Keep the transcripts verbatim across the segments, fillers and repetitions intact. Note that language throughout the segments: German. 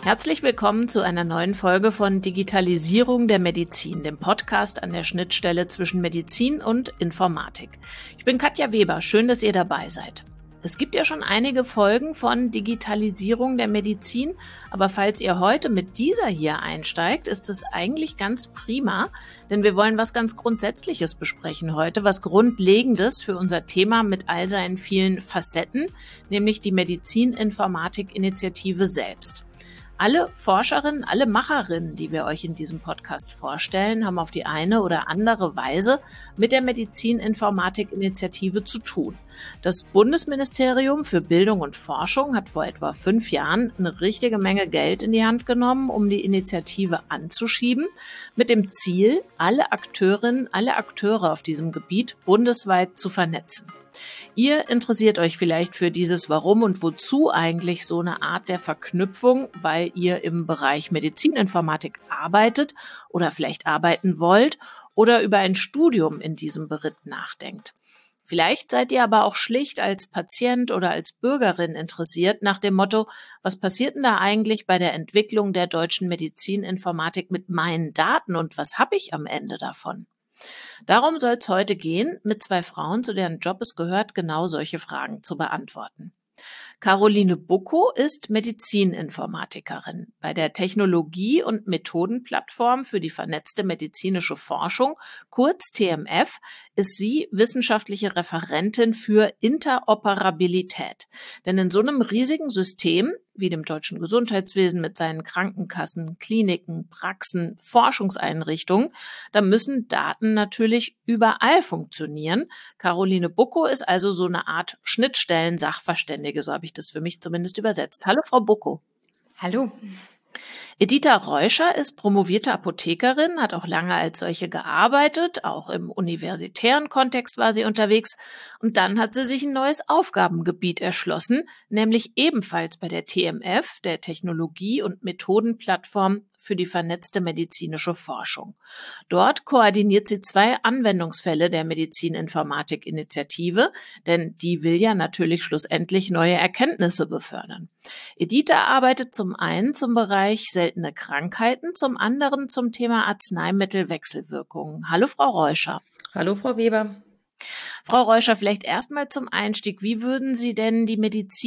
Herzlich willkommen zu einer neuen Folge von Digitalisierung der Medizin, dem Podcast an der Schnittstelle zwischen Medizin und Informatik. Ich bin Katja Weber, schön, dass ihr dabei seid. Es gibt ja schon einige Folgen von Digitalisierung der Medizin, aber falls ihr heute mit dieser hier einsteigt, ist es eigentlich ganz prima, denn wir wollen was ganz Grundsätzliches besprechen heute, was Grundlegendes für unser Thema mit all seinen vielen Facetten, nämlich die Medizin-Informatik-Initiative selbst. Alle Forscherinnen, alle Macherinnen, die wir euch in diesem Podcast vorstellen, haben auf die eine oder andere Weise mit der Medizin-Informatik-Initiative zu tun. Das Bundesministerium für Bildung und Forschung hat vor etwa fünf Jahren eine richtige Menge Geld in die Hand genommen, um die Initiative anzuschieben, mit dem Ziel, alle Akteurinnen, alle Akteure auf diesem Gebiet bundesweit zu vernetzen. Ihr interessiert euch vielleicht für dieses Warum und Wozu eigentlich so eine Art der Verknüpfung, weil ihr im Bereich Medizininformatik arbeitet oder vielleicht arbeiten wollt oder über ein Studium in diesem Beritt nachdenkt. Vielleicht seid ihr aber auch schlicht als Patient oder als Bürgerin interessiert nach dem Motto, was passiert denn da eigentlich bei der Entwicklung der deutschen Medizininformatik mit meinen Daten und was habe ich am Ende davon? Darum soll es heute gehen, mit zwei Frauen, zu deren Job es gehört, genau solche Fragen zu beantworten. Caroline Bucko ist Medizininformatikerin. Bei der Technologie- und Methodenplattform für die vernetzte medizinische Forschung, kurz T M F, ist sie wissenschaftliche Referentin für Interoperabilität. Denn in so einem riesigen System wie dem deutschen Gesundheitswesen mit seinen Krankenkassen, Kliniken, Praxen, Forschungseinrichtungen, da müssen Daten natürlich überall funktionieren. Caroline Bucko ist also so eine Art Schnittstellen-Sachverständige, so habe ich das für mich zumindest übersetzt. Hallo, Frau Bucko. Hallo. Editha Reuscher ist promovierte Apothekerin, hat auch lange als solche gearbeitet, auch im universitären Kontext war sie unterwegs und dann hat sie sich ein neues Aufgabengebiet erschlossen, nämlich ebenfalls bei der T M F, der Technologie- und Methodenplattform für die vernetzte medizinische Forschung. Dort koordiniert sie zwei Anwendungsfälle der Medizininformatik-Initiative, denn die will ja natürlich schlussendlich neue Erkenntnisse befördern. Editha arbeitet zum einen zum Bereich seltene Krankheiten, zum anderen zum Thema Arzneimittelwechselwirkungen. Hallo, Frau Reuscher. Hallo, Frau Weber. Frau Reuscher, vielleicht erstmal zum Einstieg. Wie würden Sie denn die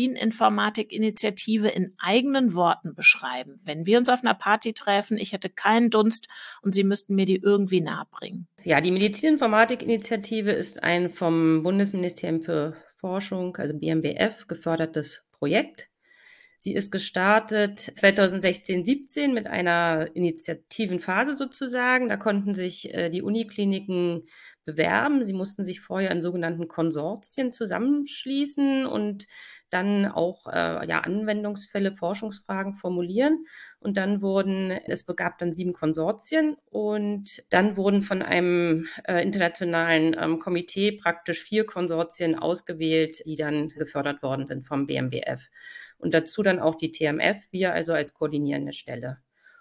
Medizininformatik-Initiative in eigenen Worten beschreiben? Wenn wir uns auf einer Party treffen, ich hätte keinen Dunst und Sie müssten mir die irgendwie nahebringen. Ja, die Medizininformatik-Initiative ist ein vom Bundesministerium für Forschung, also B M B F, gefördertes Projekt. Sie ist gestartet zweitausendsechzehn siebzehn mit einer Initiativenphase sozusagen. Da konnten sich äh, die Unikliniken bewerben. Sie mussten sich vorher in sogenannten Konsortien zusammenschließen und dann auch äh, ja, Anwendungsfälle, Forschungsfragen formulieren. Und dann wurden, es begab dann sieben Konsortien und dann wurden von einem äh, internationalen ähm, Komitee praktisch vier Konsortien ausgewählt, die dann gefördert worden sind vom B M B F. Und dazu dann auch die T M F, wir also als koordinierende Stelle.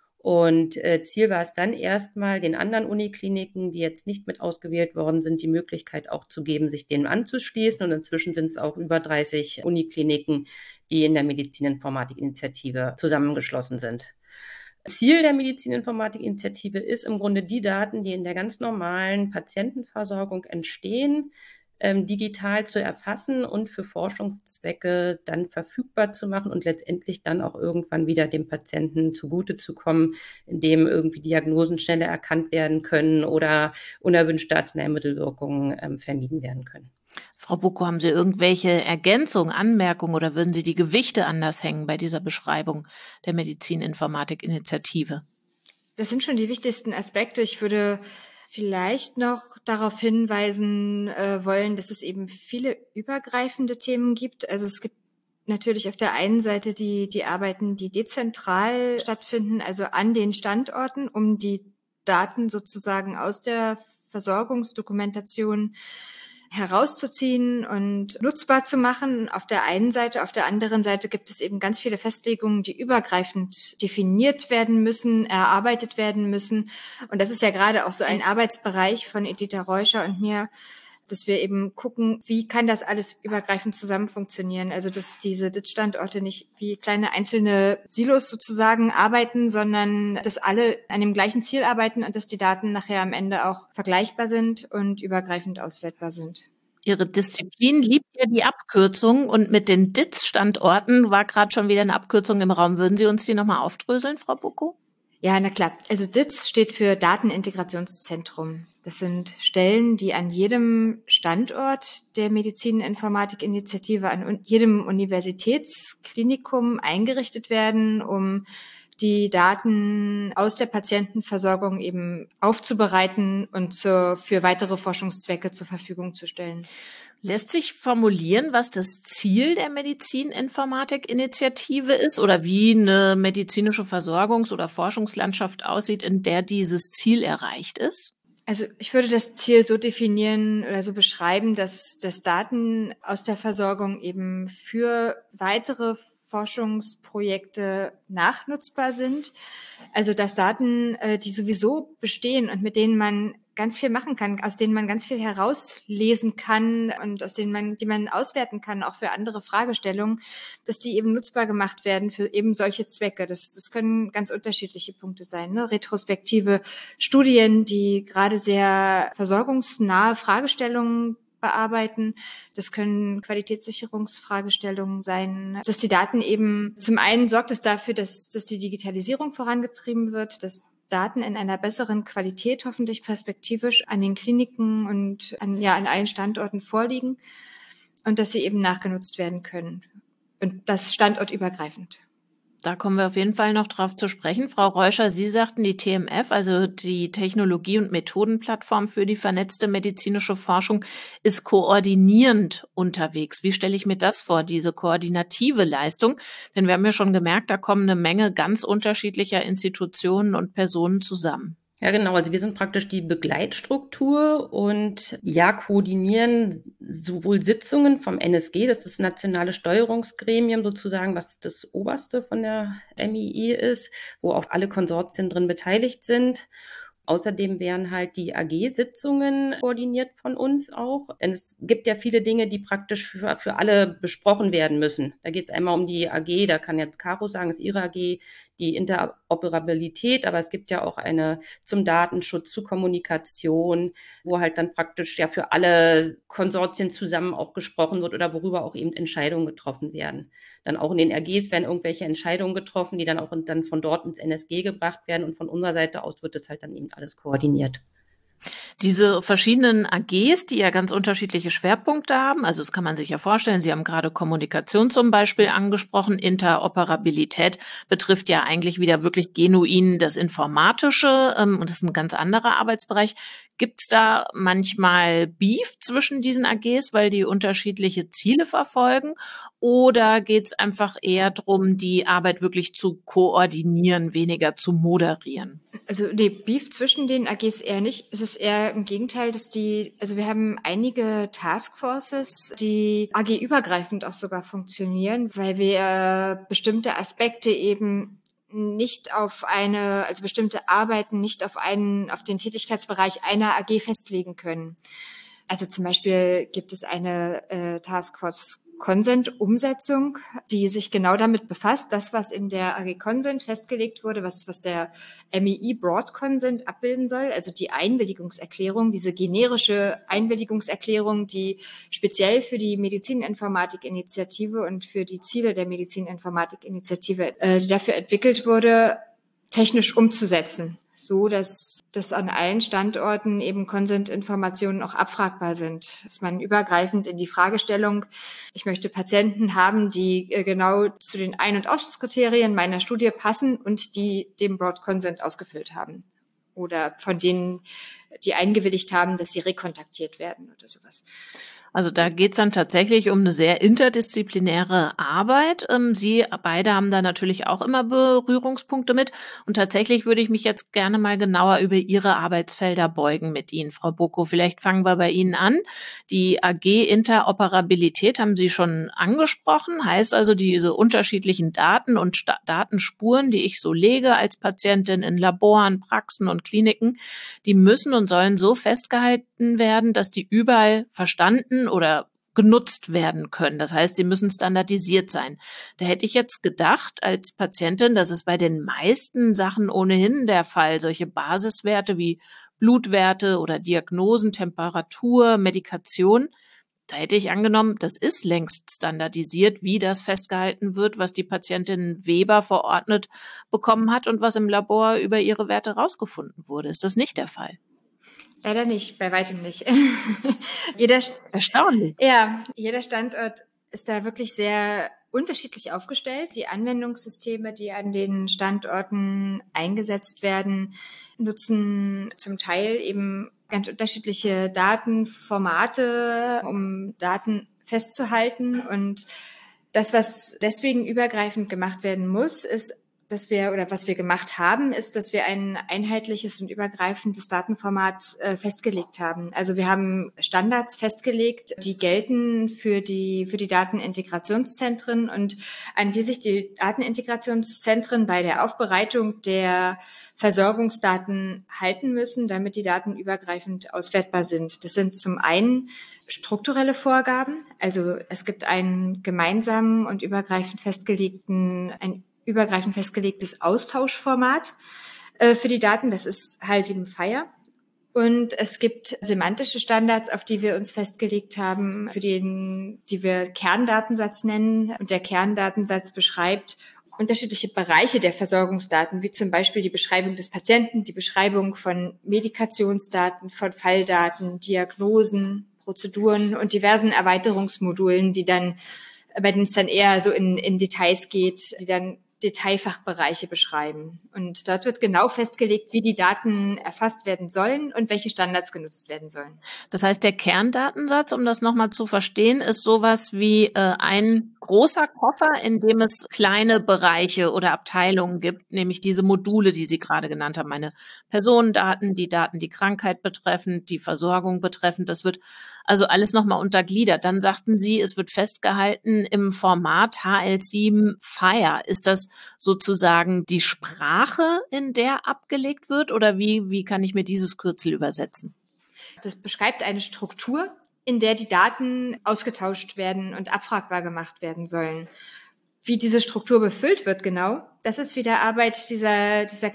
Und äh, Ziel war es dann erstmal, den anderen Unikliniken, die jetzt nicht mit ausgewählt worden sind, die Möglichkeit auch zu geben, sich denen anzuschließen. Und inzwischen sind es auch über dreißig Unikliniken, die in der Medizininformatik-Initiative zusammengeschlossen sind. Ziel der Medizininformatik-Initiative ist im Grunde die Daten, die in der ganz normalen Patientenversorgung entstehen, ähm, digital zu erfassen und für Forschungszwecke dann verfügbar zu machen und letztendlich dann auch irgendwann wieder dem Patienten zugute zu kommen, indem irgendwie Diagnosen schneller erkannt werden können oder unerwünschte Arzneimittelwirkungen ähm, vermieden werden können. Frau Bucko, haben Sie irgendwelche Ergänzungen, Anmerkungen oder würden Sie die Gewichte anders hängen bei dieser Beschreibung der Medizininformatik-Initiative? Das sind schon die wichtigsten Aspekte. Ich würde vielleicht noch darauf hinweisen äh, wollen, dass es eben viele übergreifende Themen gibt. Also es gibt natürlich auf der einen Seite die, die Arbeiten, die dezentral stattfinden, also an den Standorten, um die Daten sozusagen aus der Versorgungsdokumentation herauszuziehen und nutzbar zu machen. Auf der einen Seite, auf der anderen Seite gibt es eben ganz viele Festlegungen, die übergreifend definiert werden müssen, erarbeitet werden müssen. Und das ist ja gerade auch so ein Arbeitsbereich von Editha Reuscher und mir, dass wir eben gucken, wie kann das alles übergreifend zusammen funktionieren. Also dass diese D I T-Standorte nicht wie kleine einzelne Silos sozusagen arbeiten, sondern dass alle an dem gleichen Ziel arbeiten und dass die Daten nachher am Ende auch vergleichbar sind und übergreifend auswertbar sind. Ihre Disziplin liebt ja die Abkürzung und mit den D I T S-Standorten war gerade schon wieder eine Abkürzung im Raum. Würden Sie uns die nochmal aufdröseln, Frau Bocco? Ja, na klar. Also D I T S steht für Datenintegrationszentrum. Das sind Stellen, die an jedem Standort der Medizininformatik-Initiative, an jedem Universitätsklinikum eingerichtet werden, um die Daten aus der Patientenversorgung eben aufzubereiten und zur, für weitere Forschungszwecke zur Verfügung zu stellen. Lässt sich formulieren, was das Ziel der Medizininformatik-Initiative ist oder wie eine medizinische Versorgungs- oder Forschungslandschaft aussieht, in der dieses Ziel erreicht ist? Also ich würde das Ziel so definieren oder so beschreiben, dass, dass Daten aus der Versorgung eben für weitere Forschungsprojekte nachnutzbar sind. Also dass Daten, die sowieso bestehen und mit denen man ganz viel machen kann, aus denen man ganz viel herauslesen kann und aus denen man, die man auswerten kann, auch für andere Fragestellungen, dass die eben nutzbar gemacht werden für eben solche Zwecke. Das, das können ganz unterschiedliche Punkte sein, ne? Retrospektive Studien, die gerade sehr versorgungsnahe Fragestellungen bearbeiten. Das können Qualitätssicherungsfragestellungen sein, dass die Daten eben, zum einen sorgt es dafür, dass, dass die Digitalisierung vorangetrieben wird, dass Daten in einer besseren Qualität hoffentlich perspektivisch an den Kliniken und an, ja, an allen Standorten vorliegen und dass sie eben nachgenutzt werden können. Und das standortübergreifend. Da kommen wir auf jeden Fall noch drauf zu sprechen. Frau Reuscher, Sie sagten, die T M F, also die Technologie- und Methodenplattform für die vernetzte medizinische Forschung, ist koordinierend unterwegs. Wie stelle ich mir das vor, diese koordinative Leistung? Denn wir haben ja schon gemerkt, da kommen eine Menge ganz unterschiedlicher Institutionen und Personen zusammen. Ja, genau. Also wir sind praktisch die Begleitstruktur und ja, koordinieren sowohl Sitzungen vom N S G, das ist das nationale Steuerungsgremium sozusagen, was das oberste von der M I I ist, wo auch alle Konsortien drin beteiligt sind. Außerdem werden halt die A G-Sitzungen koordiniert von uns auch. Denn es gibt ja viele Dinge, die praktisch für, für alle besprochen werden müssen. Da geht es einmal um die A G, da kann jetzt Caro sagen, ist ihre A G, die Interoperabilität, aber es gibt ja auch eine zum Datenschutz, zur Kommunikation, wo halt dann praktisch ja für alle Konsortien zusammen auch gesprochen wird oder worüber auch eben Entscheidungen getroffen werden. Dann auch in den A Gs werden irgendwelche Entscheidungen getroffen, die dann auch dann von dort ins N S G gebracht werden und von unserer Seite aus wird das halt dann eben alles koordiniert. Diese verschiedenen A Gs, die ja ganz unterschiedliche Schwerpunkte haben, also das kann man sich ja vorstellen, Sie haben gerade Kommunikation zum Beispiel angesprochen, Interoperabilität betrifft ja eigentlich wieder wirklich genuin das Informatische ähm, und das ist ein ganz anderer Arbeitsbereich. Gibt es da manchmal Beef zwischen diesen A Gs, weil die unterschiedliche Ziele verfolgen? Oder geht es einfach eher darum, die Arbeit wirklich zu koordinieren, weniger zu moderieren? Also nee, Beef zwischen den A Gs eher nicht. Es ist eher im Gegenteil, dass die, also wir haben einige Taskforces, die A G-übergreifend auch sogar funktionieren, weil wir bestimmte Aspekte eben nicht auf eine, also bestimmte Arbeiten nicht auf einen, auf den Tätigkeitsbereich einer A G festlegen können. Also zum Beispiel gibt es eine äh, Taskforce Consent-Umsetzung, die sich genau damit befasst, das, was in der A G Consent festgelegt wurde, was, was der M I I Broad Consent abbilden soll, also die Einwilligungserklärung, diese generische Einwilligungserklärung, die speziell für die Medizininformatik-Initiative und für die Ziele der Medizininformatik-Initiative, äh, die dafür entwickelt wurde, technisch umzusetzen, so dass, dass an allen Standorten eben Consent-Informationen auch abfragbar sind, dass man übergreifend in die Fragestellung, ich möchte Patienten haben, die genau zu den Ein- und Ausschlusskriterien meiner Studie passen und die den Broad Consent ausgefüllt haben oder von denen, die eingewilligt haben, dass sie rekontaktiert werden oder sowas. Also da geht's dann tatsächlich um eine sehr interdisziplinäre Arbeit. Sie beide haben da natürlich auch immer Berührungspunkte mit. Und tatsächlich würde ich mich jetzt gerne mal genauer über Ihre Arbeitsfelder beugen mit Ihnen, Frau Bocco. Vielleicht fangen wir bei Ihnen an. Die A G Interoperabilität haben Sie schon angesprochen. Heißt also, diese unterschiedlichen Daten und Sta- Datenspuren, die ich so lege als Patientin in Laboren, Praxen und Kliniken, die müssen und und sollen so festgehalten werden, dass die überall verstanden oder genutzt werden können. Das heißt, sie müssen standardisiert sein. Da hätte ich jetzt gedacht als Patientin, das ist bei den meisten Sachen ohnehin der Fall. Solche Basiswerte wie Blutwerte oder Diagnosen, Temperatur, Medikation. Da hätte ich angenommen, das ist längst standardisiert, wie das festgehalten wird, was die Patientin Weber verordnet bekommen hat und was im Labor über ihre Werte rausgefunden wurde. Ist das nicht der Fall? Leider nicht, bei weitem nicht. jeder, Erstaunlich. Ja, jeder Standort ist da wirklich sehr unterschiedlich aufgestellt. Die Anwendungssysteme, die an den Standorten eingesetzt werden, nutzen zum Teil eben ganz unterschiedliche Datenformate, um Daten festzuhalten. Und das, was deswegen übergreifend gemacht werden muss, ist, dass wir oder was wir gemacht haben, ist, dass wir ein einheitliches und übergreifendes Datenformat äh, festgelegt haben. Also wir haben Standards festgelegt, die gelten für die für die Datenintegrationszentren und an die sich die Datenintegrationszentren bei der Aufbereitung der Versorgungsdaten halten müssen, damit die Daten übergreifend auswertbar sind. Das sind zum einen strukturelle Vorgaben, also es gibt einen gemeinsamen und übergreifend festgelegten ein übergreifend festgelegtes Austauschformat äh, für die Daten. Das ist H L sieben Fire. Und es gibt semantische Standards, auf die wir uns festgelegt haben, für den, die wir Kerndatensatz nennen. Und der Kerndatensatz beschreibt unterschiedliche Bereiche der Versorgungsdaten, wie zum Beispiel die Beschreibung des Patienten, die Beschreibung von Medikationsdaten, von Falldaten, Diagnosen, Prozeduren und diversen Erweiterungsmodulen, die dann, bei denen es dann eher so in, in Details geht, die dann Detailfachbereiche beschreiben. Und dort wird genau festgelegt, wie die Daten erfasst werden sollen und welche Standards genutzt werden sollen. Das heißt, der Kerndatensatz, um das nochmal zu verstehen, ist sowas wie äh, ein großer Koffer, in dem es kleine Bereiche oder Abteilungen gibt, nämlich diese Module, die Sie gerade genannt haben, meine Personendaten, die Daten, die Krankheit betreffen, die Versorgung betreffen. Das wird also alles nochmal untergliedert. Dann sagten Sie, es wird festgehalten im Format H L sieben Fire. Ist das sozusagen die Sprache, in der abgelegt wird? Oder wie, wie kann ich mir dieses Kürzel übersetzen? Das beschreibt eine Struktur, in der die Daten ausgetauscht werden und abfragbar gemacht werden sollen. Wie diese Struktur befüllt wird genau, das ist wieder Arbeit dieser, dieser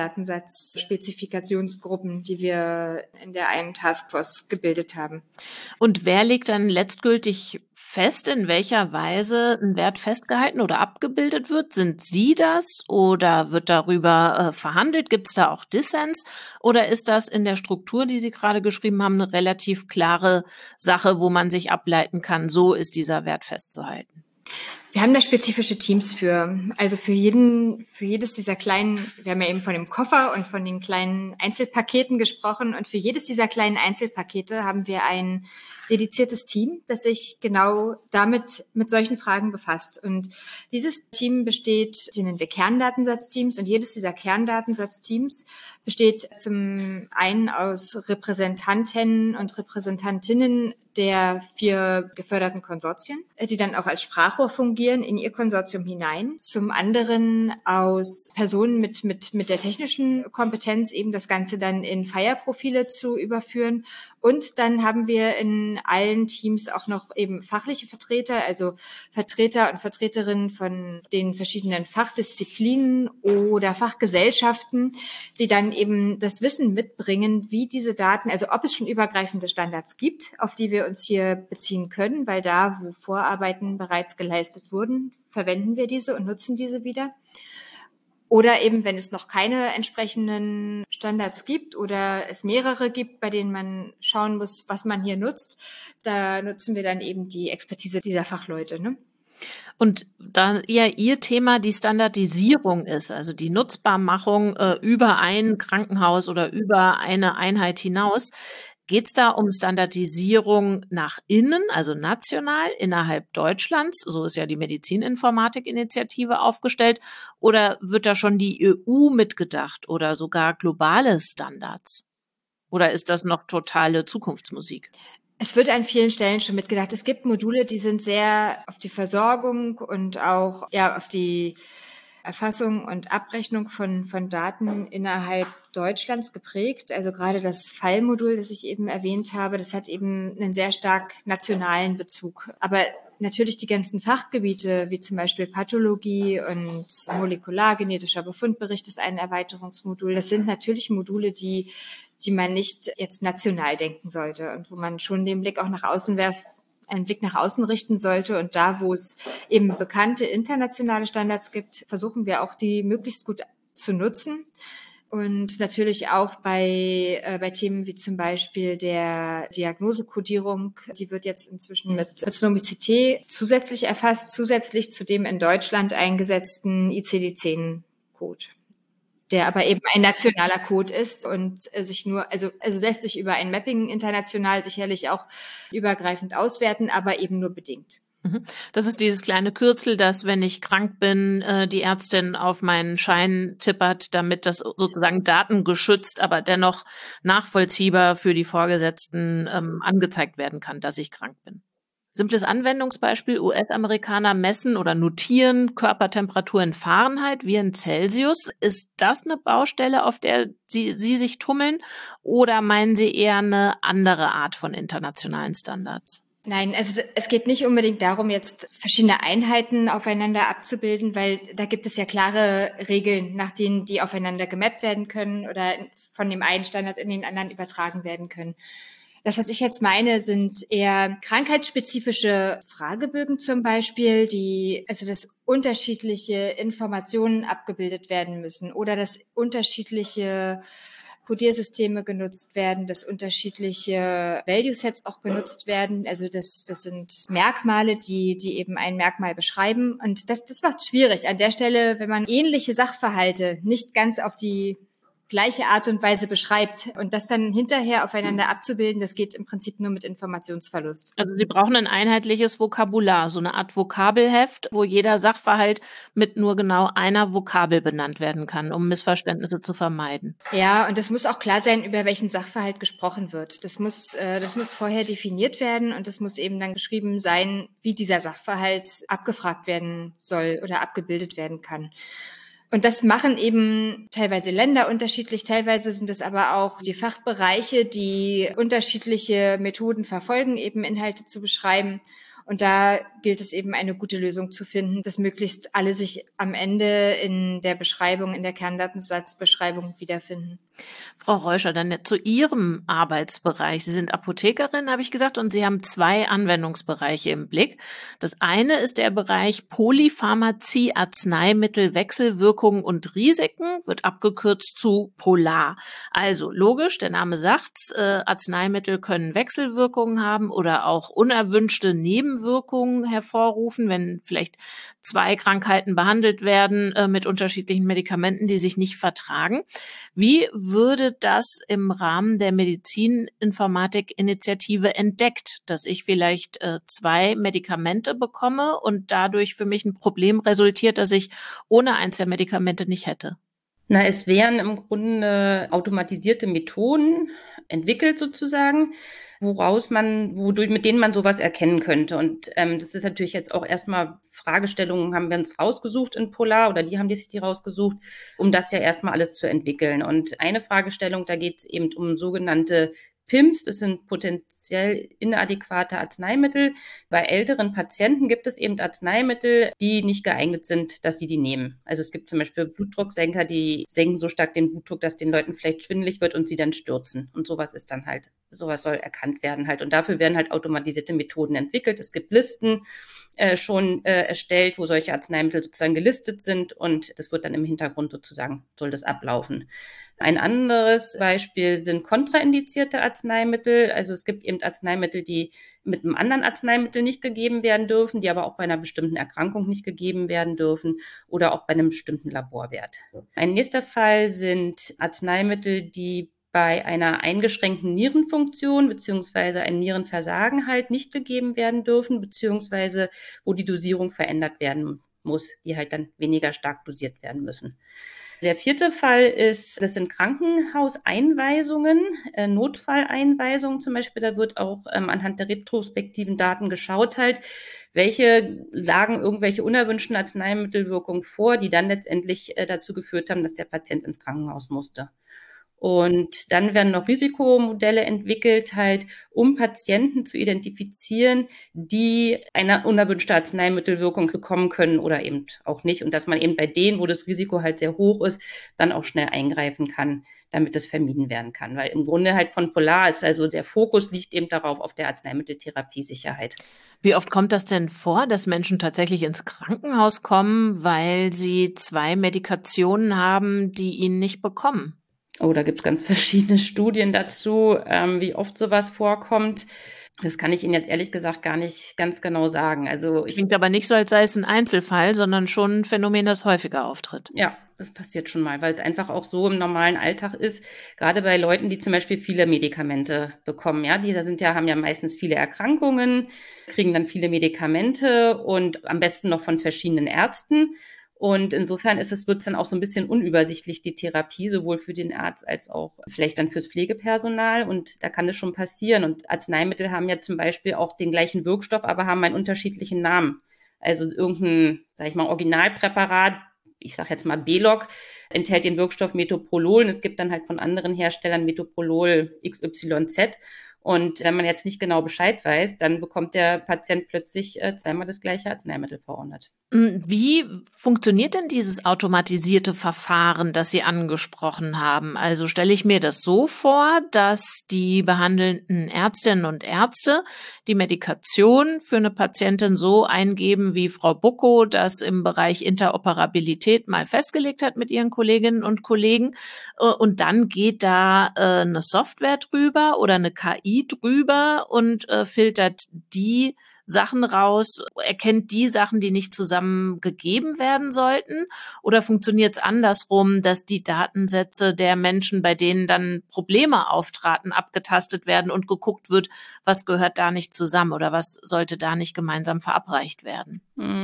Kerndatensatz-Spezifikationsgruppen, die wir in der einen Taskforce gebildet haben. Und wer legt dann letztgültig fest, in welcher Weise ein Wert festgehalten oder abgebildet wird? Sind Sie das oder wird darüber äh, verhandelt? Gibt es da auch Dissens? Oder ist das in der Struktur, die Sie gerade geschrieben haben, eine relativ klare Sache, wo man sich ableiten kann, so ist dieser Wert festzuhalten? Wir haben da spezifische Teams für. Also für jeden, für jedes dieser kleinen, wir haben ja eben von dem Koffer und von den kleinen Einzelpaketen gesprochen, und für jedes dieser kleinen Einzelpakete haben wir ein dediziertes Team, das sich genau damit, mit solchen Fragen befasst. Und dieses Team besteht, die nennen wir Kerndatensatzteams, und jedes dieser Kerndatensatzteams besteht zum einen aus Repräsentanten und Repräsentantinnen der vier geförderten Konsortien, die dann auch als Sprachrohr fungieren in ihr Konsortium hinein. Zum anderen aus Personen mit, mit, mit der technischen Kompetenz, eben das Ganze dann in Fire-Profile zu überführen. Und dann haben wir in allen Teams auch noch eben fachliche Vertreter, also Vertreter und Vertreterinnen von den verschiedenen Fachdisziplinen oder Fachgesellschaften, die dann eben das Wissen mitbringen, wie diese Daten, also ob es schon übergreifende Standards gibt, auf die wir uns hier beziehen können, weil da, wo Vorarbeiten bereits geleistet wurden, verwenden wir diese und nutzen diese wieder. Oder eben, wenn es noch keine entsprechenden Standards gibt oder es mehrere gibt, bei denen man schauen muss, was man hier nutzt, da nutzen wir dann eben die Expertise dieser Fachleute, ne? Und da ja Ihr Thema die Standardisierung ist, also die Nutzbarmachung äh, über ein Krankenhaus oder über eine Einheit hinaus, geht es da um Standardisierung nach innen, also national, innerhalb Deutschlands? So ist ja die Medizininformatik-Initiative aufgestellt. Oder wird da schon die E U mitgedacht oder sogar globale Standards? Oder ist das noch totale Zukunftsmusik? Es wird an vielen Stellen schon mitgedacht. Es gibt Module, die sind sehr auf die Versorgung und auch ja auf die Erfassung und Abrechnung von, von Daten innerhalb Deutschlands geprägt. Also gerade das Fallmodul, das ich eben erwähnt habe, das hat eben einen sehr stark nationalen Bezug. Aber natürlich die ganzen Fachgebiete, wie zum Beispiel Pathologie und molekulargenetischer Befundbericht ist ein Erweiterungsmodul. Das sind natürlich Module, die, die man nicht jetzt national denken sollte und wo man schon den Blick auch nach außen werft, einen Blick nach außen richten sollte. Und da, wo es eben bekannte internationale Standards gibt, versuchen wir auch, die möglichst gut zu nutzen. Und natürlich auch bei, äh, bei Themen wie zum Beispiel der Diagnosekodierung, die wird jetzt inzwischen mit Nomicid T zusätzlich erfasst, zusätzlich zu dem in Deutschland eingesetzten I C D zehn Code, der aber eben ein nationaler Code ist und sich nur, also, also lässt sich über ein Mapping international sicherlich auch übergreifend auswerten, aber eben nur bedingt. Das ist dieses kleine Kürzel, das, wenn ich krank bin, die Ärztin auf meinen Schein tippert, damit das sozusagen datengeschützt, aber dennoch nachvollziehbar für die Vorgesetzten ähm, angezeigt werden kann, dass ich krank bin. Simples Anwendungsbeispiel: U S-Amerikaner messen oder notieren Körpertemperatur in Fahrenheit wie in Celsius. Ist das eine Baustelle, auf der Sie, Sie sich tummeln, oder meinen Sie eher eine andere Art von internationalen Standards? Nein, also es geht nicht unbedingt darum, jetzt verschiedene Einheiten aufeinander abzubilden, weil da gibt es ja klare Regeln, nach denen die aufeinander gemappt werden können oder von dem einen Standard in den anderen übertragen werden können. Das, was ich jetzt meine, sind eher krankheitsspezifische Fragebögen zum Beispiel, die, also dass unterschiedliche Informationen abgebildet werden müssen oder dass unterschiedliche Codiersysteme genutzt werden, dass unterschiedliche Value-Sets auch genutzt werden. Also das, das sind Merkmale, die, die eben ein Merkmal beschreiben. Und das, das macht es schwierig an der Stelle, wenn man ähnliche Sachverhalte nicht ganz auf die gleiche Art und Weise beschreibt und das dann hinterher aufeinander abzubilden, das geht im Prinzip nur mit Informationsverlust. Also Sie brauchen ein einheitliches Vokabular, so eine Art Vokabelheft, wo jeder Sachverhalt mit nur genau einer Vokabel benannt werden kann, um Missverständnisse zu vermeiden. Ja, und es muss auch klar sein, über welchen Sachverhalt gesprochen wird. Das muss, äh, das muss vorher definiert werden und es muss eben dann geschrieben sein, wie dieser Sachverhalt abgefragt werden soll oder abgebildet werden kann. Und das machen eben teilweise Länder unterschiedlich, teilweise sind es aber auch die Fachbereiche, die unterschiedliche Methoden verfolgen, eben Inhalte zu beschreiben. Und da gilt es eben, eine gute Lösung zu finden, dass möglichst alle sich am Ende in der Beschreibung, in der Kerndatensatzbeschreibung wiederfinden. Frau Reuscher, dann zu Ihrem Arbeitsbereich. Sie sind Apothekerin, habe ich gesagt, und Sie haben zwei Anwendungsbereiche im Blick. Das eine ist der Bereich Polypharmazie, Arzneimittel, Wechselwirkungen und Risiken, wird abgekürzt zu Polar. Also logisch, der Name sagt's, äh, Arzneimittel können Wechselwirkungen haben oder auch unerwünschte Nebenwirkungen hervorrufen, wenn vielleicht zwei Krankheiten behandelt werden äh, mit unterschiedlichen Medikamenten, die sich nicht vertragen. Wie würde das im Rahmen der Medizininformatik-Initiative entdeckt, dass ich vielleicht äh, zwei Medikamente bekomme und dadurch für mich ein Problem resultiert, das ich ohne eins der Medikamente nicht hätte? Na, es wären im Grunde automatisierte Methoden entwickelt sozusagen, woraus man, wodurch, mit denen man sowas erkennen könnte. Und ähm, das ist natürlich jetzt auch erstmal Fragestellungen, haben wir uns rausgesucht in Polar oder die haben die sich die rausgesucht, um das ja erstmal alles zu entwickeln. Und eine Fragestellung, da geht es eben um sogenannte P I Ms, das sind potenziell inadäquate Arzneimittel. Bei älteren Patienten gibt es eben Arzneimittel, die nicht geeignet sind, dass sie die nehmen. Also es gibt zum Beispiel Blutdrucksenker, die senken so stark den Blutdruck, dass den Leuten vielleicht schwindelig wird und sie dann stürzen. Und sowas ist dann halt, sowas soll erkannt werden halt. Und dafür werden halt automatisierte Methoden entwickelt. Es gibt Listen äh, schon äh, erstellt, wo solche Arzneimittel sozusagen gelistet sind und das wird dann im Hintergrund sozusagen, soll das ablaufen. Ein anderes Beispiel sind kontraindizierte Arzneimittel. Also es gibt eben Arzneimittel, die mit einem anderen Arzneimittel nicht gegeben werden dürfen, die aber auch bei einer bestimmten Erkrankung nicht gegeben werden dürfen oder auch bei einem bestimmten Laborwert. Ein nächster Fall sind Arzneimittel, die bei einer eingeschränkten Nierenfunktion beziehungsweise ein Nierenversagen halt nicht gegeben werden dürfen, beziehungsweise wo die Dosierung verändert werden muss, die halt dann weniger stark dosiert werden müssen. Der vierte Fall ist, das sind Krankenhauseinweisungen, äh, Notfalleinweisungen zum Beispiel. Da wird auch ähm, anhand der retrospektiven Daten geschaut halt, welche lagen irgendwelche unerwünschten Arzneimittelwirkungen vor, die dann letztendlich äh, dazu geführt haben, dass der Patient ins Krankenhaus musste. Und dann werden noch Risikomodelle entwickelt, halt, um Patienten zu identifizieren, die eine unerwünschte Arzneimittelwirkung bekommen können oder eben auch nicht. Und dass man eben bei denen, wo das Risiko halt sehr hoch ist, dann auch schnell eingreifen kann, damit es vermieden werden kann. Weil im Grunde halt von Polar ist, also der Fokus liegt eben darauf, auf der Arzneimitteltherapiesicherheit. Wie oft kommt das denn vor, dass Menschen tatsächlich ins Krankenhaus kommen, weil sie zwei Medikationen haben, die ihnen nicht bekommen? Oh, da gibt's ganz verschiedene Studien dazu, ähm, wie oft sowas vorkommt. Das kann ich Ihnen jetzt ehrlich gesagt gar nicht ganz genau sagen. Also ich, Klingt aber nicht so, als sei es ein Einzelfall, sondern schon ein Phänomen, das häufiger auftritt. ja, das passiert schon mal, weil es einfach auch so im normalen Alltag ist, gerade bei Leuten, die zum Beispiel viele Medikamente bekommen. Ja, die da sind ja, haben ja meistens viele Erkrankungen, kriegen dann viele Medikamente und am besten noch von verschiedenen Ärzten. Und insofern ist es, wird es dann auch so ein bisschen unübersichtlich, die Therapie, sowohl für den Arzt als auch vielleicht dann fürs Pflegepersonal. Und da kann es schon passieren. Und Arzneimittel haben ja zum Beispiel auch den gleichen Wirkstoff, aber haben einen unterschiedlichen Namen. Also irgendein, sag ich mal, Originalpräparat, ich sage jetzt mal B-Log, enthält den Wirkstoff Metoprolol. Und es gibt dann halt von anderen Herstellern Metoprolol X Y Z. Und wenn man jetzt nicht genau Bescheid weiß, dann bekommt der Patient plötzlich äh, zweimal das gleiche Arzneimittel verordnet. Wie funktioniert denn dieses automatisierte Verfahren, das Sie angesprochen haben? Also stelle ich mir das so vor, dass die behandelnden Ärztinnen und Ärzte die Medikation für eine Patientin so eingeben, wie Frau Bucko das im Bereich Interoperabilität mal festgelegt hat mit ihren Kolleginnen und Kollegen. Und dann geht da äh, eine Software drüber oder eine K I drüber und äh, filtert die Sachen raus, erkennt die Sachen, die nicht zusammen gegeben werden sollten? Oder funktioniert es andersrum, dass die Datensätze der Menschen, bei denen dann Probleme auftraten, abgetastet werden und geguckt wird, was gehört da nicht zusammen oder was sollte da nicht gemeinsam verabreicht werden?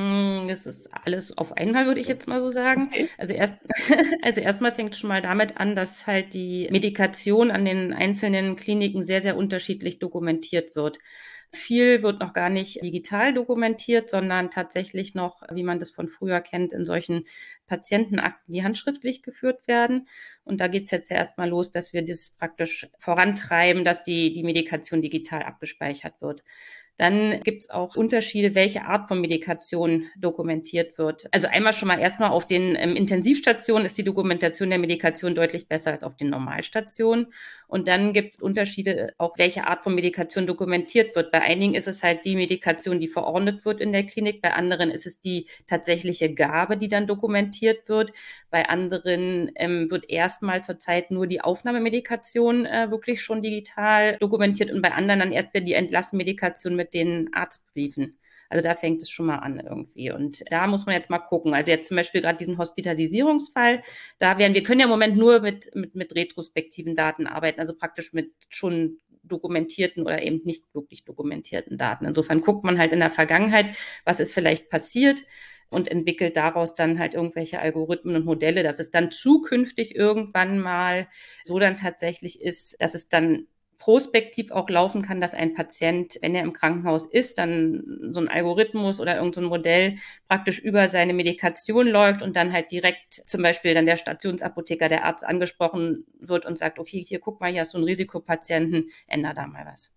Das ist alles auf einmal, würde ich jetzt mal so sagen. Okay. Also erst, also erstmal fängt es schon mal damit an, dass halt die Medikation an den einzelnen Kliniken sehr, sehr unterschiedlich dokumentiert wird. Viel wird noch gar nicht digital dokumentiert, sondern tatsächlich noch, wie man das von früher kennt, in solchen Patientenakten, die handschriftlich geführt werden. Und da geht es jetzt erstmal los, dass wir das praktisch vorantreiben, dass die, die Medikation digital abgespeichert wird. Dann gibt es auch Unterschiede, welche Art von Medikation dokumentiert wird. Also einmal schon mal erstmal auf den ähm, Intensivstationen ist die Dokumentation der Medikation deutlich besser als auf den Normalstationen. Und dann gibt es Unterschiede, auch welche Art von Medikation dokumentiert wird. Bei einigen ist es halt die Medikation, die verordnet wird in der Klinik. Bei anderen ist es die tatsächliche Gabe, die dann dokumentiert wird. Bei anderen ähm, wird erstmal zurzeit nur die Aufnahmemedikation äh, wirklich schon digital dokumentiert und bei anderen dann erst wieder die Entlassenmedikation mit den Arztbriefen. Also da fängt es schon mal an irgendwie. Und da muss man jetzt mal gucken. Also jetzt zum Beispiel gerade diesen Hospitalisierungsfall, da werden, wir können ja im Moment nur mit, mit, mit retrospektiven Daten arbeiten, also praktisch mit schon dokumentierten oder eben nicht wirklich dokumentierten Daten. Insofern guckt man halt in der Vergangenheit, was ist vielleicht passiert und entwickelt daraus dann halt irgendwelche Algorithmen und Modelle, dass es dann zukünftig irgendwann mal so dann tatsächlich ist, dass es dann prospektiv auch laufen kann, dass ein Patient, wenn er im Krankenhaus ist, dann so ein Algorithmus oder irgendein so Modell praktisch über seine Medikation läuft und dann halt direkt zum Beispiel dann der Stationsapotheker, der Arzt angesprochen wird und sagt, okay, hier guck mal, hier hast du einen Risikopatienten, änder da mal was.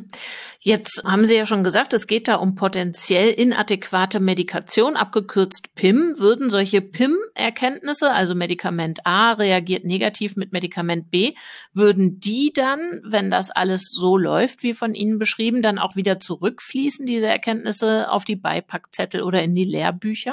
Jetzt haben Sie ja schon gesagt, es geht da um potenziell inadäquate Medikation, abgekürzt P I M. Würden solche P I M-Erkenntnisse, also Medikament A reagiert negativ mit Medikament B, würden die dann, wenn das alles so läuft, wie von Ihnen beschrieben, dann auch wieder zurückfließen, diese Erkenntnisse, auf die Beipackzettel oder in die Lehrbücher?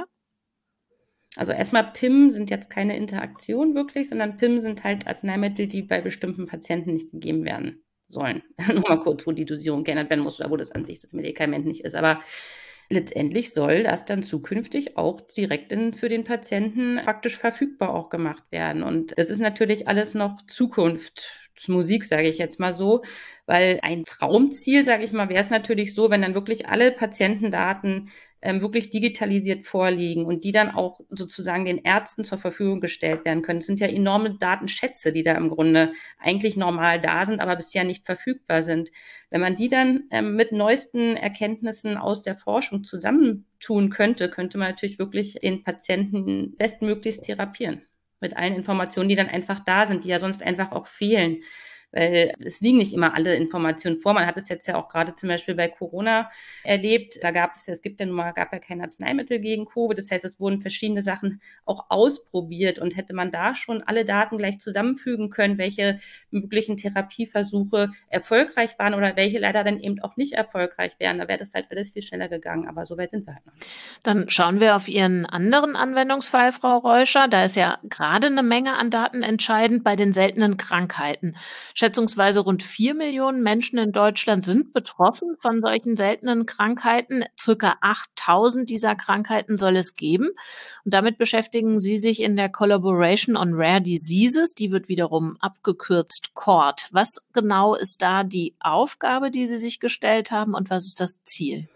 Also erstmal P I M sind jetzt keine Interaktion wirklich, sondern P I M sind halt Arzneimittel, die bei bestimmten Patienten nicht gegeben werden sollen. Nur mal kurz, wo die Dosierung geändert werden muss oder wo das an sich das Medikament nicht ist. Aber letztendlich soll das dann zukünftig auch direkt in, für den Patienten praktisch verfügbar auch gemacht werden. Und es ist natürlich alles noch Zukunftsmusik, sage ich jetzt mal so, weil ein Traumziel, sage ich mal, wäre es natürlich so, wenn dann wirklich alle Patientendaten ähm, wirklich digitalisiert vorliegen und die dann auch sozusagen den Ärzten zur Verfügung gestellt werden können. Es sind ja enorme Datenschätze, die da im Grunde eigentlich normal da sind, aber bisher nicht verfügbar sind. Wenn man die dann ähm, mit neuesten Erkenntnissen aus der Forschung zusammentun könnte, könnte man natürlich wirklich den Patienten bestmöglichst therapieren. Mit allen Informationen, die dann einfach da sind, die ja sonst einfach auch fehlen. Weil es liegen nicht immer alle Informationen vor. Man hat es jetzt ja auch gerade zum Beispiel bei Corona erlebt. Da gab es, es gibt ja nun mal, gab ja kein Arzneimittel gegen Covid. Das heißt, es wurden verschiedene Sachen auch ausprobiert. Und hätte man da schon alle Daten gleich zusammenfügen können, welche möglichen Therapieversuche erfolgreich waren oder welche leider dann eben auch nicht erfolgreich wären, da wäre das halt alles viel schneller gegangen. Aber so weit sind wir halt noch nicht. Dann schauen wir auf Ihren anderen Anwendungsfall, Frau Reuscher. Da ist ja gerade eine Menge an Daten entscheidend bei den seltenen Krankheiten. Schätzungsweise rund vier Millionen Menschen in Deutschland sind betroffen von solchen seltenen Krankheiten. Circa achttausend dieser Krankheiten soll es geben. Und damit beschäftigen Sie sich in der Collaboration on Rare Diseases. Die wird wiederum abgekürzt C O R D. Was genau ist da die Aufgabe, die Sie sich gestellt haben, und was ist das Ziel?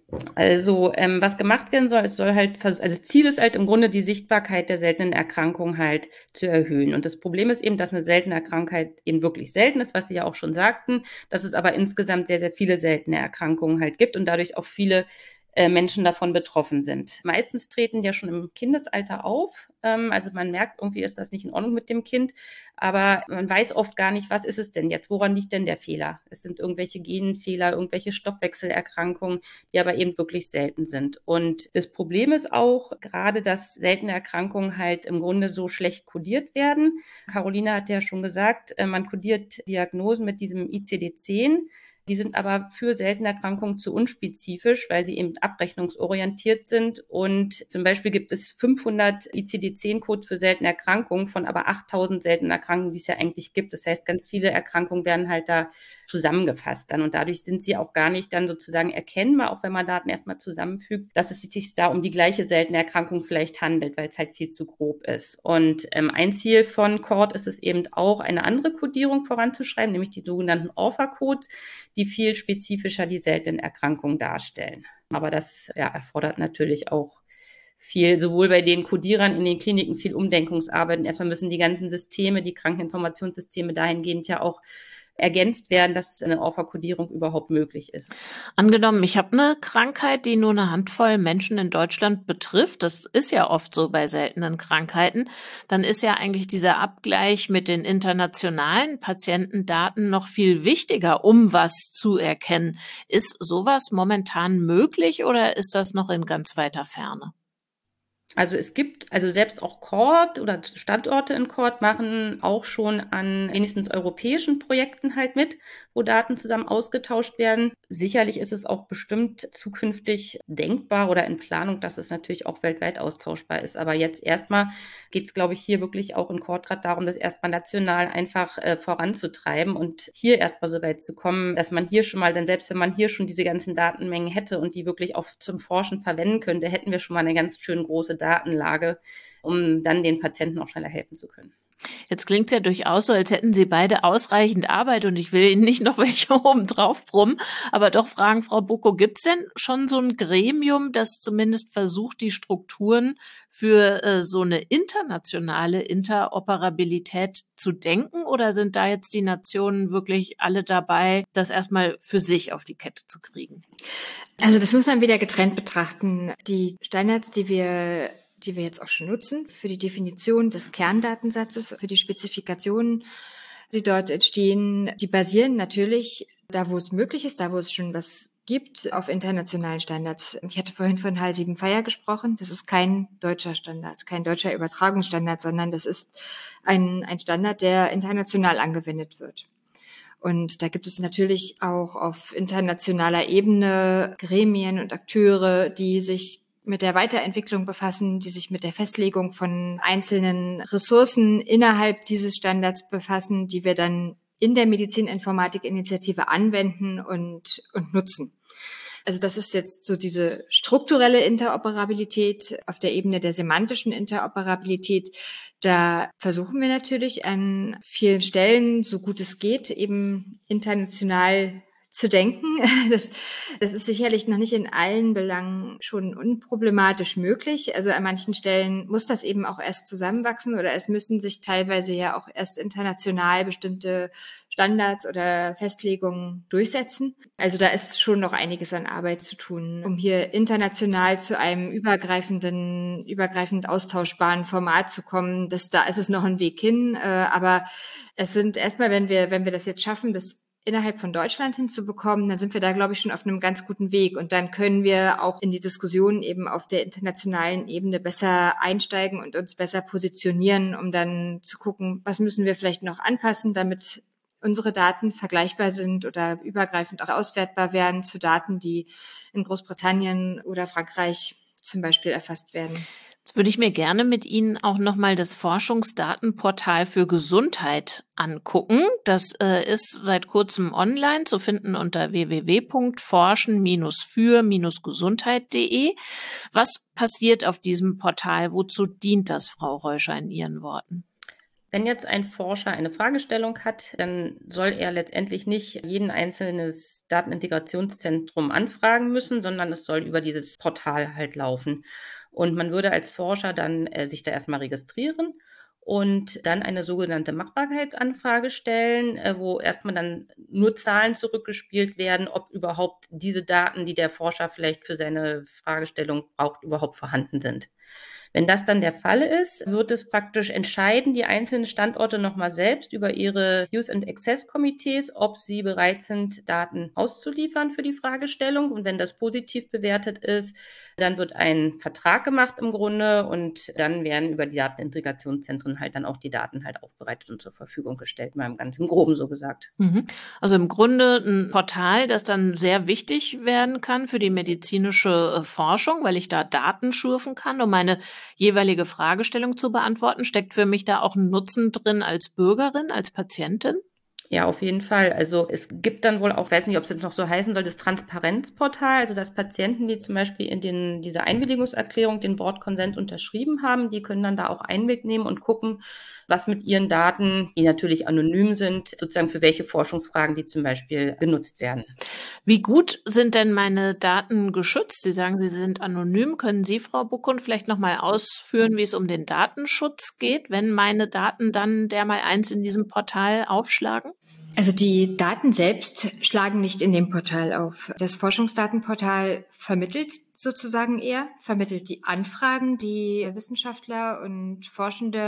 Also ähm, was gemacht werden soll, es soll halt, also das Ziel ist halt im Grunde die Sichtbarkeit der seltenen Erkrankung halt zu erhöhen. Und das Problem ist eben, dass eine seltene Krankheit eben wirklich selten ist, was Sie ja auch schon sagten, dass es aber insgesamt sehr, sehr viele seltene Erkrankungen halt gibt und dadurch auch viele äh, Menschen davon betroffen sind. Meistens treten die ja schon im Kindesalter auf. Ähm, also man merkt, irgendwie ist das nicht in Ordnung mit dem Kind, aber man weiß oft gar nicht, was ist es denn jetzt? Woran liegt denn der Fehler? Es sind irgendwelche Genfehler, irgendwelche Stoffwechselerkrankungen, die aber eben wirklich selten sind. Und das Problem ist auch gerade, dass seltene Erkrankungen halt im Grunde so schlecht kodiert werden. Caroline hat ja schon gesagt, man kodiert Diagnosen mit diesem I C D zehn. Die sind aber für seltene Erkrankungen zu unspezifisch, weil sie eben abrechnungsorientiert sind. Und zum Beispiel gibt es fünfhundert I C D zehn Codes für seltene Erkrankungen von aber achttausend seltenen Erkrankungen, die es ja eigentlich gibt. Das heißt, ganz viele Erkrankungen werden halt da zusammengefasst dann. Und dadurch sind sie auch gar nicht dann sozusagen erkennbar, auch wenn man Daten erstmal zusammenfügt, dass es sich da um die gleiche seltene Erkrankung vielleicht handelt, weil es halt viel zu grob ist. Und ähm, ein Ziel von C O R D ist es eben auch, eine andere Kodierung voranzuschreiben, nämlich die sogenannten O R F A-Codes, die viel spezifischer die seltenen Erkrankungen darstellen. Aber das ja, erfordert natürlich auch viel, sowohl bei den Kodierern in den Kliniken, viel Umdenkungsarbeit. Und erstmal müssen die ganzen Systeme, die Krankeninformationssysteme dahingehend ja auch ergänzt werden, dass eine O R F A-Kodierung überhaupt möglich ist. Angenommen, ich habe eine Krankheit, die nur eine Handvoll Menschen in Deutschland betrifft. Das ist ja oft so bei seltenen Krankheiten. Dann ist ja eigentlich dieser Abgleich mit den internationalen Patientendaten noch viel wichtiger, um was zu erkennen. Ist sowas momentan möglich oder ist das noch in ganz weiter Ferne? Also es gibt, also selbst auch C O R D oder Standorte in C O R D machen auch schon an wenigstens europäischen Projekten halt mit, wo Daten zusammen ausgetauscht werden. Sicherlich ist es auch bestimmt zukünftig denkbar oder in Planung, dass es natürlich auch weltweit austauschbar ist. Aber jetzt erstmal geht es, glaube ich, hier wirklich auch in C O R D gerade darum, das erstmal national einfach äh, voranzutreiben und hier erstmal so weit zu kommen, dass man hier schon mal, denn selbst wenn man hier schon diese ganzen Datenmengen hätte und die wirklich auch zum Forschen verwenden könnte, hätten wir schon mal eine ganz schön große Datenlage, um dann den Patienten auch schneller helfen zu können. Jetzt klingt es ja durchaus so, als hätten Sie beide ausreichend Arbeit und ich will Ihnen nicht noch welche oben drauf brummen, aber doch fragen, Frau Bucko, gibt es denn schon so ein Gremium, das zumindest versucht, die Strukturen für äh, so eine internationale Interoperabilität zu denken, oder sind da jetzt die Nationen wirklich alle dabei, das erstmal für sich auf die Kette zu kriegen? Also das muss man wieder getrennt betrachten. Die Standards, die wir die wir jetzt auch schon nutzen, für die Definition des Kerndatensatzes, für die Spezifikationen, die dort entstehen, die basieren natürlich da, wo es möglich ist, da, wo es schon was gibt, auf internationalen Standards. Ich hatte vorhin von H L sieben Fire gesprochen. Das ist kein deutscher Standard, kein deutscher Übertragungsstandard, sondern das ist ein, ein Standard, der international angewendet wird. Und da gibt es natürlich auch auf internationaler Ebene Gremien und Akteure, die sich mit der Weiterentwicklung befassen, die sich mit der Festlegung von einzelnen Ressourcen innerhalb dieses Standards befassen, die wir dann in der Medizininformatik-Initiative anwenden und, und nutzen. Also das ist jetzt so diese strukturelle Interoperabilität auf der Ebene der semantischen Interoperabilität. Da versuchen wir natürlich an vielen Stellen, so gut es geht, eben international zu denken. Das, das ist sicherlich noch nicht in allen Belangen schon unproblematisch möglich. Also an manchen Stellen muss das eben auch erst zusammenwachsen oder es müssen sich teilweise ja auch erst international bestimmte Standards oder Festlegungen durchsetzen. Also da ist schon noch einiges an Arbeit zu tun, um hier international zu einem übergreifenden, übergreifend austauschbaren Format zu kommen. Das, da ist es noch ein Weg hin. Äh, aber es sind erstmal, wenn wir, wenn wir das jetzt schaffen, das innerhalb von Deutschland hinzubekommen, dann sind wir da, glaube ich, schon auf einem ganz guten Weg. Und dann können wir auch in die Diskussion eben auf der internationalen Ebene besser einsteigen und uns besser positionieren, um dann zu gucken, was müssen wir vielleicht noch anpassen, damit unsere Daten vergleichbar sind oder übergreifend auch auswertbar werden zu Daten, die in Großbritannien oder Frankreich zum Beispiel erfasst werden. Jetzt würde ich mir gerne mit Ihnen auch nochmal das Forschungsdatenportal für Gesundheit angucken. Das äh, ist seit kurzem online zu finden unter w w w punkt forschen für gesundheit punkt de. Was passiert auf diesem Portal? Wozu dient das, Frau Reuscher, in Ihren Worten? Wenn jetzt ein Forscher eine Fragestellung hat, dann soll er letztendlich nicht jeden einzelnes Datenintegrationszentrum anfragen müssen, sondern es soll über dieses Portal halt laufen. Und man würde als Forscher dann äh, sich da erstmal registrieren und dann eine sogenannte Machbarkeitsanfrage stellen, äh, wo erstmal dann nur Zahlen zurückgespielt werden, ob überhaupt diese Daten, die der Forscher vielleicht für seine Fragestellung braucht, überhaupt vorhanden sind. Wenn das dann der Fall ist, wird es praktisch entscheiden, die einzelnen Standorte nochmal selbst über ihre Use and Access Komitees, ob sie bereit sind, Daten auszuliefern für die Fragestellung. Und wenn das positiv bewertet ist, dann wird ein Vertrag gemacht im Grunde und dann werden über die Datenintegrationszentren halt dann auch die Daten halt aufbereitet und zur Verfügung gestellt, mal im ganz im Groben so gesagt. Mhm. Also im Grunde ein Portal, das dann sehr wichtig werden kann für die medizinische äh, Forschung, weil ich da Daten schürfen kann, um meine jeweilige Fragestellung zu beantworten. Steckt für mich da auch ein Nutzen drin als Bürgerin, als Patientin? Ja, auf jeden Fall. Also es gibt dann wohl auch, weiß nicht, ob es jetzt noch so heißen soll, das Transparenzportal, also dass Patienten, die zum Beispiel in den, dieser Einwilligungserklärung den Board Consent unterschrieben haben, die können dann da auch Einblick nehmen und gucken, was mit ihren Daten, die natürlich anonym sind, sozusagen für welche Forschungsfragen die zum Beispiel genutzt werden. Wie gut sind denn meine Daten geschützt? Sie sagen, sie sind anonym. Können Sie, Frau Buckund, vielleicht noch mal ausführen, wie es um den Datenschutz geht, wenn meine Daten dann dermal eins in diesem Portal aufschlagen? Also die Daten selbst schlagen nicht in dem Portal auf. Das Forschungsdatenportal vermittelt sozusagen eher, vermittelt die Anfragen, die Wissenschaftler und Forschende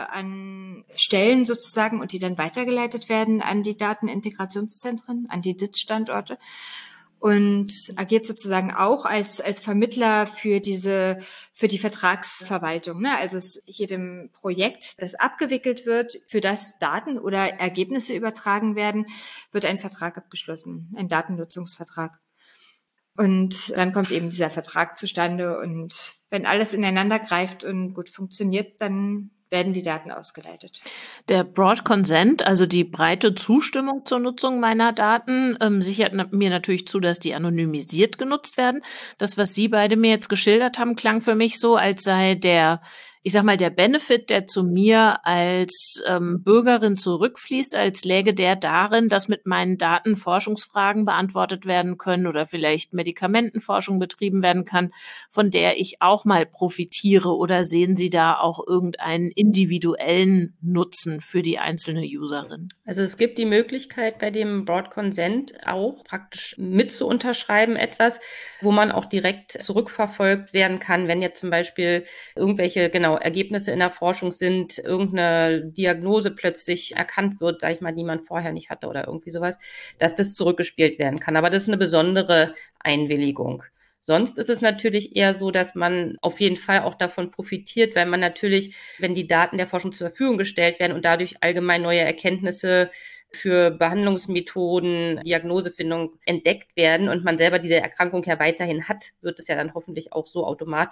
an Stellen sozusagen und die dann weitergeleitet werden an die Datenintegrationszentren, an die D I T-Standorte. Und agiert sozusagen auch als, als Vermittler für diese, für die Vertragsverwaltung. Ne? Also es, jedem Projekt, das abgewickelt wird, für das Daten oder Ergebnisse übertragen werden, wird ein Vertrag abgeschlossen, ein Datennutzungsvertrag. Und dann kommt eben dieser Vertrag zustande. Und wenn alles ineinander greift und gut funktioniert, dann werden die Daten ausgeleitet. Der Broad Consent, also die breite Zustimmung zur Nutzung meiner Daten, ähm, sichert mir natürlich zu, dass die anonymisiert genutzt werden. Das, was Sie beide mir jetzt geschildert haben, klang für mich so, als sei der, ich sag mal, der Benefit, der zu mir als ähm, Bürgerin zurückfließt, als läge der darin, dass mit meinen Daten Forschungsfragen beantwortet werden können oder vielleicht Medikamentenforschung betrieben werden kann, von der ich auch mal profitiere. Oder sehen Sie da auch irgendeinen individuellen Nutzen für die einzelne Userin? Also es gibt die Möglichkeit bei dem Broad Consent auch praktisch mit zu unterschreiben etwas, wo man auch direkt zurückverfolgt werden kann, wenn jetzt zum Beispiel irgendwelche genau Ergebnisse in der Forschung sind, irgendeine Diagnose plötzlich erkannt wird, sag ich mal, die man vorher nicht hatte oder irgendwie sowas, dass das zurückgespielt werden kann. Aber das ist eine besondere Einwilligung. Sonst ist es natürlich eher so, dass man auf jeden Fall auch davon profitiert, weil man natürlich, wenn die Daten der Forschung zur Verfügung gestellt werden und dadurch allgemein neue Erkenntnisse für Behandlungsmethoden, Diagnosefindung entdeckt werden und man selber diese Erkrankung ja weiterhin hat, wird es ja dann hoffentlich auch so automatisch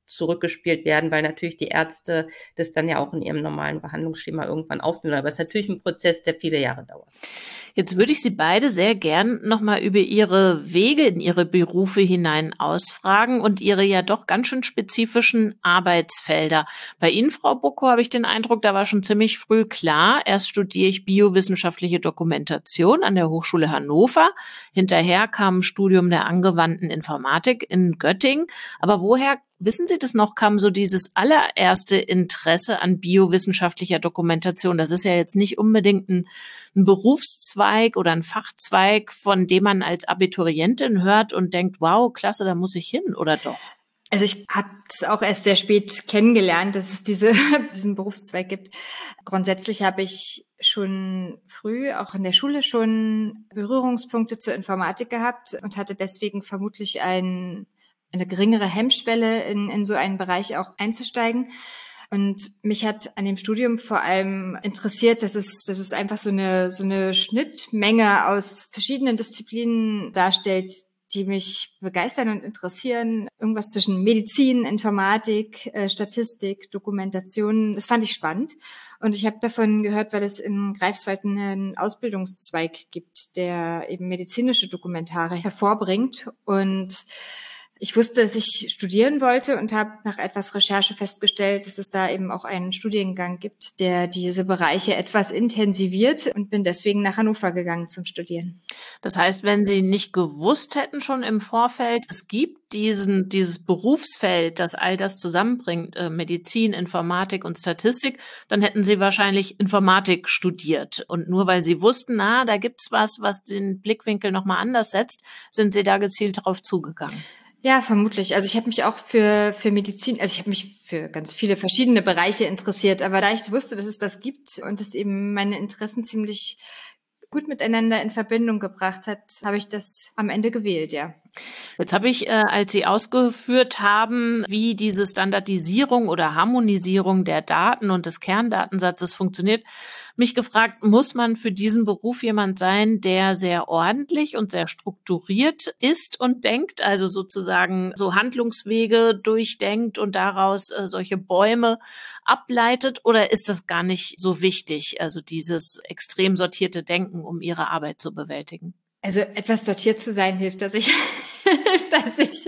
zurückgespielt werden, weil natürlich die Ärzte das dann ja auch in ihrem normalen Behandlungsschema irgendwann aufnehmen. Aber es ist natürlich ein Prozess, der viele Jahre dauert. Jetzt würde ich Sie beide sehr gern nochmal über Ihre Wege in Ihre Berufe hinein ausfragen und Ihre ja doch ganz schön spezifischen Arbeitsfelder. Bei Ihnen, Frau Bucko, habe ich den Eindruck, da war schon ziemlich früh klar, erst studiere ich biowissenschaftliche Dokumentation an der Hochschule Hannover. Hinterher kam ein Studium der angewandten Informatik in Göttingen. Aber woher, wissen Sie das noch, kam so dieses allererste Interesse an biowissenschaftlicher Dokumentation? Das ist ja jetzt nicht unbedingt ein, ein Berufszweig oder ein Fachzweig, von dem man als Abiturientin hört und denkt, wow, klasse, da muss ich hin, oder doch? Also ich habe es auch erst sehr spät kennengelernt, dass es diese, diesen Berufszweig gibt. Grundsätzlich habe ich schon früh, auch in der Schule, schon Berührungspunkte zur Informatik gehabt und hatte deswegen vermutlich ein eine geringere Hemmschwelle, in, in so einen Bereich auch einzusteigen. Und mich hat an dem Studium vor allem interessiert, dass es, dass es einfach so eine, so eine Schnittmenge aus verschiedenen Disziplinen darstellt, die mich begeistern und interessieren. Irgendwas zwischen Medizin, Informatik, äh, Statistik, Dokumentation. Das fand ich spannend. Und ich habe davon gehört, weil es in Greifswald einen Ausbildungszweig gibt, der eben medizinische Dokumentare hervorbringt. Und ich wusste, dass ich studieren wollte und habe nach etwas Recherche festgestellt, dass es da eben auch einen Studiengang gibt, der diese Bereiche etwas intensiviert, und bin deswegen nach Hannover gegangen zum Studieren. Das heißt, wenn Sie nicht gewusst hätten schon im Vorfeld, es gibt diesen, dieses Berufsfeld, das all das zusammenbringt, äh, Medizin, Informatik und Statistik, dann hätten Sie wahrscheinlich Informatik studiert. Und nur weil Sie wussten, na, da gibt's was, was den Blickwinkel nochmal anders setzt, sind Sie da gezielt darauf zugegangen. Ja, vermutlich. Also ich habe mich auch für für Medizin, also ich habe mich für ganz viele verschiedene Bereiche interessiert, aber da ich wusste, dass es das gibt und es eben meine Interessen ziemlich gut miteinander in Verbindung gebracht hat, habe ich das am Ende gewählt, ja. Jetzt habe ich, äh, als Sie ausgeführt haben, wie diese Standardisierung oder Harmonisierung der Daten und des Kerndatensatzes funktioniert, mich gefragt, muss man für diesen Beruf jemand sein, der sehr ordentlich und sehr strukturiert ist und denkt, also sozusagen so Handlungswege durchdenkt und daraus äh, solche Bäume ableitet, oder ist das gar nicht so wichtig, also dieses extrem sortierte Denken, um Ihre Arbeit zu bewältigen? Also etwas sortiert zu sein hilft, dass ich hilft, dass ich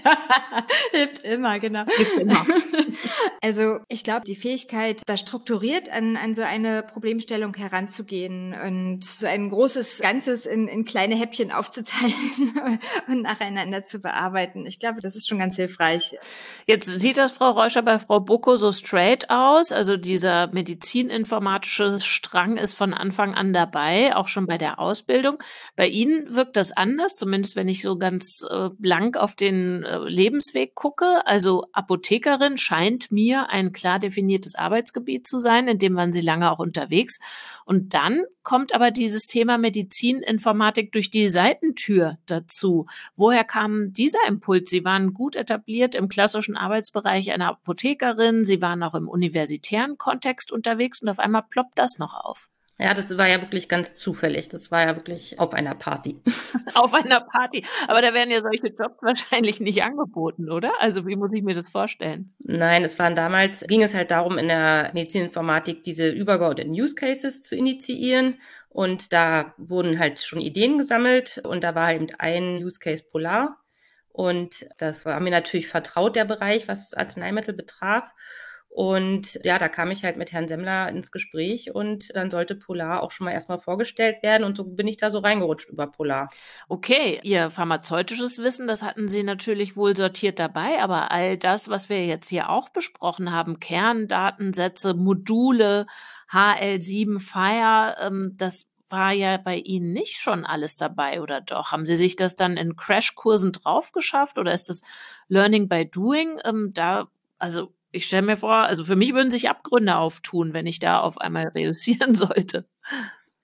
hilft immer, genau. Hilft immer. Also ich glaube, die Fähigkeit, da strukturiert an, an so eine Problemstellung heranzugehen und so ein großes Ganzes in, in kleine Häppchen aufzuteilen und nacheinander zu bearbeiten. Ich glaube, das ist schon ganz hilfreich. Jetzt sieht das, Frau Reuscher, bei Frau Bucko so straight aus. Also dieser medizininformatische Strang ist von Anfang an dabei, auch schon bei der Ausbildung. Bei Ihnen wirkt das anders, zumindest wenn ich so ganz äh, blank auf den äh, Lebensweg gucke. Also Apothekerin scheint mir ein klar definiertes Arbeitsgebiet zu sein, in dem waren Sie lange auch unterwegs. Und dann kommt aber dieses Thema Medizininformatik durch die Seitentür dazu. Woher kam dieser Impuls? Sie waren gut etabliert im klassischen Arbeitsbereich einer Apothekerin, Sie waren auch im universitären Kontext unterwegs und auf einmal ploppt das noch auf. Ja, das war ja wirklich ganz zufällig. Das war ja wirklich auf einer Party. Auf einer Party. Aber da werden ja solche Jobs wahrscheinlich nicht angeboten, oder? Also wie muss ich mir das vorstellen? Nein, es waren damals, ging es halt darum, in der Medizininformatik diese übergeordneten Use Cases zu initiieren. Und da wurden halt schon Ideen gesammelt. Und da war eben ein Use Case Polar. Und das war mir natürlich vertraut, der Bereich, was Arzneimittel betraf. Und ja, da kam ich halt mit Herrn Semmler ins Gespräch und dann sollte Polar auch schon mal erstmal vorgestellt werden und so bin ich da so reingerutscht über Polar. Okay, Ihr pharmazeutisches Wissen, das hatten Sie natürlich wohl sortiert dabei, aber all das, was wir jetzt hier auch besprochen haben, Kerndatensätze, Module, H L sieben Fire, ähm, das war ja bei Ihnen nicht schon alles dabei, oder doch? Haben Sie sich das dann in Crashkursen drauf geschafft oder ist das Learning by Doing? Ähm, da, also ich stelle mir vor, also für mich würden sich Abgründe auftun, wenn ich da auf einmal reüssieren sollte.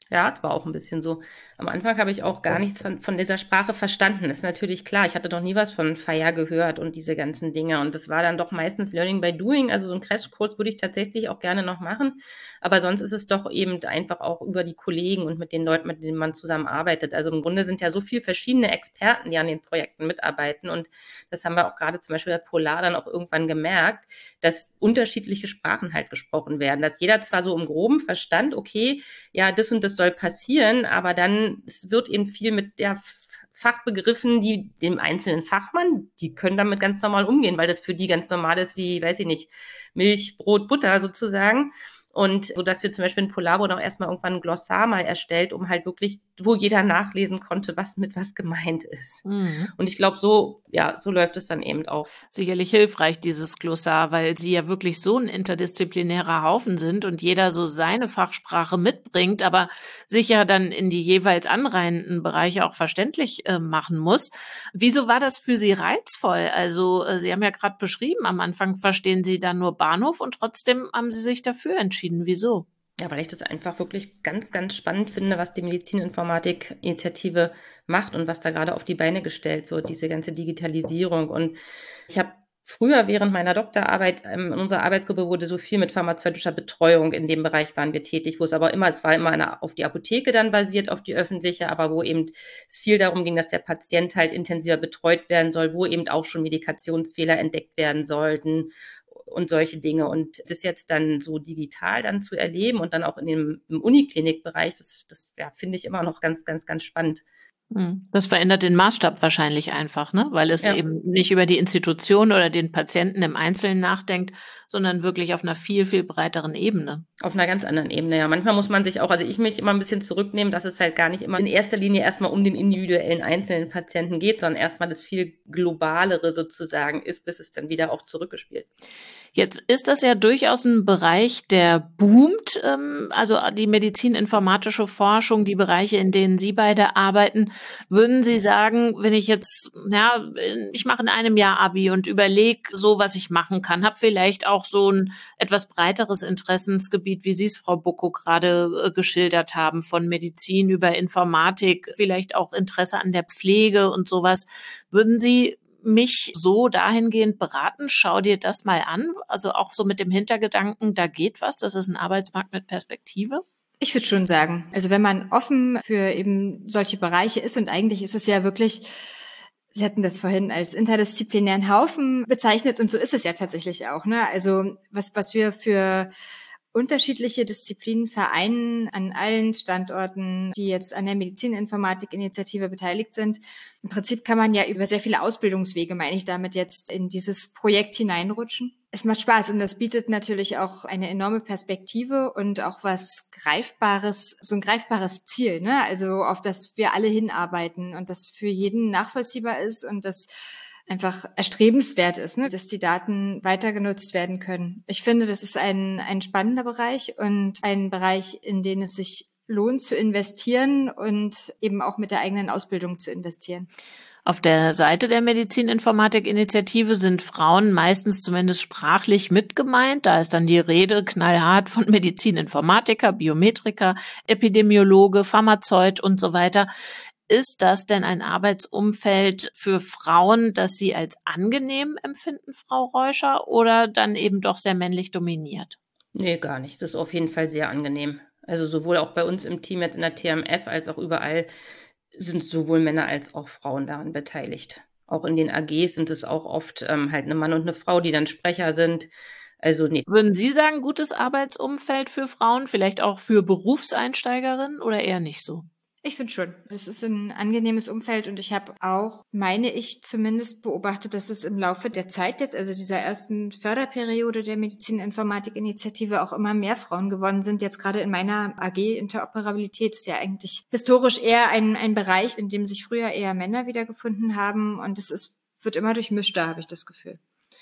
Ja, es war auch ein bisschen so. Am Anfang habe ich auch gar nichts von, von dieser Sprache verstanden. Ist natürlich klar, ich hatte noch nie was von Fire gehört und diese ganzen Dinge. Und das war dann doch meistens Learning by Doing. Also so einen Crashkurs würde ich tatsächlich auch gerne noch machen. Aber sonst ist es doch eben einfach auch über die Kollegen und mit den Leuten, mit denen man zusammenarbeitet. Also im Grunde sind ja so viele verschiedene Experten, die an den Projekten mitarbeiten. Und das haben wir auch gerade zum Beispiel bei Polar dann auch irgendwann gemerkt, dass unterschiedliche Sprachen halt gesprochen werden. Dass jeder zwar so im Groben verstand, okay, ja, das und das soll passieren, aber dann es wird eben viel mit der Fachbegriffen, die dem einzelnen Fachmann, die können damit ganz normal umgehen, weil das für die ganz normal ist wie, weiß ich nicht, Milch, Brot, Butter sozusagen. Und so, dass wir zum Beispiel in Polabo noch erstmal irgendwann ein Glossar mal erstellt, um halt wirklich, wo jeder nachlesen konnte, was mit was gemeint ist. Mhm. Und ich glaube, so, ja, so läuft es dann eben auch. Sicherlich hilfreich, dieses Glossar, weil Sie ja wirklich so ein interdisziplinärer Haufen sind und jeder so seine Fachsprache mitbringt, aber sich ja dann in die jeweils anreihenden Bereiche auch verständlich äh, machen muss. Wieso war das für Sie reizvoll? Also äh, Sie haben ja gerade beschrieben, am Anfang verstehen Sie dann nur Bahnhof und trotzdem haben Sie sich dafür entschieden. Wieso? Ja, weil ich das einfach wirklich ganz, ganz spannend finde, was die Medizininformatik-Initiative macht und was da gerade auf die Beine gestellt wird, diese ganze Digitalisierung. Und ich habe früher während meiner Doktorarbeit ähm, in unserer Arbeitsgruppe wurde so viel mit pharmazeutischer Betreuung in dem Bereich waren wir tätig, wo es aber immer, es war immer eine, auf die Apotheke dann basiert, auf die öffentliche, aber wo eben es viel darum ging, dass der Patient halt intensiver betreut werden soll, wo eben auch schon Medikationsfehler entdeckt werden sollten und solche Dinge. Und das jetzt dann so digital dann zu erleben und dann auch in dem im Uniklinikbereich, das, das ja, finde ich immer noch ganz, ganz, ganz spannend. Hm, das verändert den Maßstab wahrscheinlich einfach, ne? Weil es Ja. eben nicht über die Institution oder den Patienten im Einzelnen nachdenkt, sondern wirklich auf einer viel, viel breiteren Ebene. Auf einer ganz anderen Ebene, ja. Manchmal muss man sich auch, also ich mich immer ein bisschen zurücknehmen, dass es halt gar nicht immer in erster Linie erstmal um den individuellen einzelnen Patienten geht, sondern erstmal das viel globalere sozusagen ist, bis es dann wieder auch zurückgespielt. Jetzt ist das ja durchaus ein Bereich, der boomt, ähm, also die medizininformatische Forschung, die Bereiche, in denen Sie beide arbeiten. Würden Sie sagen, wenn ich jetzt, ja, ich mache in einem Jahr Abi und überlege so, was ich machen kann, habe vielleicht auch so ein etwas breiteres Interessensgebiet, wie Sie es, Frau Bucko, gerade äh, geschildert haben, von Medizin über Informatik, vielleicht auch Interesse an der Pflege und sowas. Würden Sie mich so dahingehend beraten, schau dir das mal an, also auch so mit dem Hintergedanken, da geht was, das ist ein Arbeitsmarkt mit Perspektive? Ich würde schon sagen, also wenn man offen für eben solche Bereiche ist und eigentlich ist es ja wirklich, Sie hatten das vorhin als interdisziplinären Haufen bezeichnet und so ist es ja tatsächlich auch, ne? Also was, was wir für unterschiedliche Disziplinen vereinen an allen Standorten, die jetzt an der Medizininformatik-Initiative beteiligt sind. Im Prinzip kann man ja über sehr viele Ausbildungswege, meine ich damit, jetzt in dieses Projekt hineinrutschen. Es macht Spaß und das bietet natürlich auch eine enorme Perspektive und auch was Greifbares, so ein greifbares Ziel, ne? Also auf das wir alle hinarbeiten und das für jeden nachvollziehbar ist und das einfach erstrebenswert ist, ne, dass die Daten weiter genutzt werden können. Ich finde, das ist ein, ein spannender Bereich und ein Bereich, in den es sich lohnt zu investieren und eben auch mit der eigenen Ausbildung zu investieren. Auf der Seite der Medizininformatik-Initiative sind Frauen meistens zumindest sprachlich mit gemeint. Da ist dann die Rede knallhart von Medizininformatiker, Biometriker, Epidemiologe, Pharmazeut und so weiter. Ist das denn ein Arbeitsumfeld für Frauen, das Sie als angenehm empfinden, Frau Reuscher, oder dann eben doch sehr männlich dominiert? Nee, gar nicht. Das ist auf jeden Fall sehr angenehm. Also sowohl auch bei uns im Team jetzt in der T M F als auch überall sind sowohl Männer als auch Frauen daran beteiligt. Auch in den A Gs sind es auch oft ähm, halt eine Mann und eine Frau, die dann Sprecher sind. Also nee. Würden Sie sagen, gutes Arbeitsumfeld für Frauen, vielleicht auch für Berufseinsteigerinnen oder eher nicht so? Ich finde schon. Das ist ein angenehmes Umfeld und ich habe auch, meine ich zumindest, beobachtet, dass es im Laufe der Zeit jetzt, also dieser ersten Förderperiode der Medizininformatik-Initiative, auch immer mehr Frauen geworden sind. Jetzt gerade in meiner A G Interoperabilität ist ja eigentlich historisch eher ein, ein Bereich, in dem sich früher eher Männer wiedergefunden haben und es ist, wird immer durchmischter, habe ich das Gefühl.